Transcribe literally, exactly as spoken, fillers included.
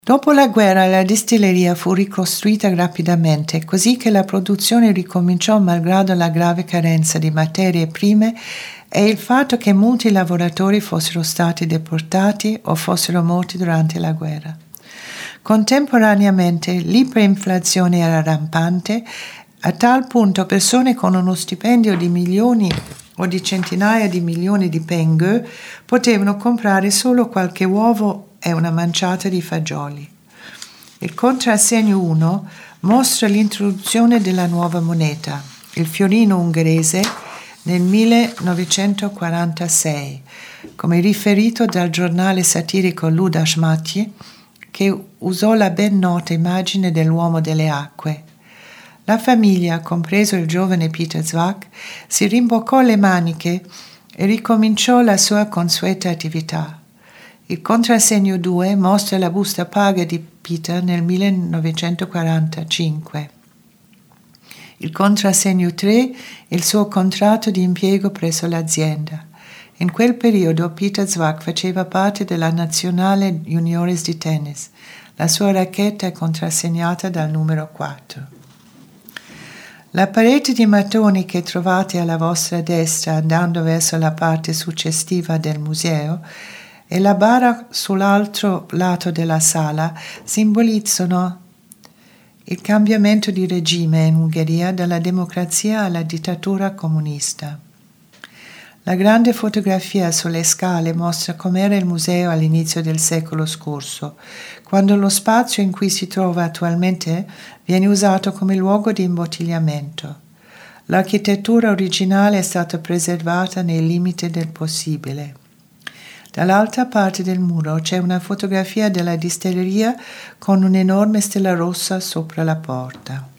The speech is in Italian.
Dopo la guerra la distilleria fu ricostruita rapidamente, così che la produzione ricominciò malgrado la grave carenza di materie prime e il fatto che molti lavoratori fossero stati deportati o fossero morti durante la guerra. Contemporaneamente l'iperinflazione era rampante, a tal punto persone con uno stipendio di milioni o di centinaia di milioni di penghe potevano comprare solo qualche uovo e una manciata di fagioli. Il contrassegno uno mostra l'introduzione della nuova moneta, il fiorino ungherese, nel millenovecentoquarantasei, come riferito dal giornale satirico Ludas Matyi, che usò la ben nota immagine dell'uomo delle acque. La famiglia, compreso il giovane Peter Zwack, si rimboccò le maniche e ricominciò la sua consueta attività. Il contrassegno due mostra la busta paga di Peter nel millenovecentoquarantacinque. Il contrassegno tre il suo contratto di impiego presso l'azienda. In quel periodo Peter Zwack faceva parte della nazionale juniores di tennis. La sua racchetta è contrassegnata dal numero quattro. La parete di mattoni che trovate alla vostra destra andando verso la parte successiva del museo e la bara sull'altro lato della sala simbolizzano il cambiamento di regime in Ungheria dalla democrazia alla dittatura comunista. La grande fotografia sulle scale mostra com'era il museo all'inizio del secolo scorso, quando lo spazio in cui si trova attualmente viene usato come luogo di imbottigliamento. L'architettura originale è stata preservata nei limiti del possibile. Dall'altra parte del muro c'è una fotografia della distilleria con un'enorme stella rossa sopra la porta.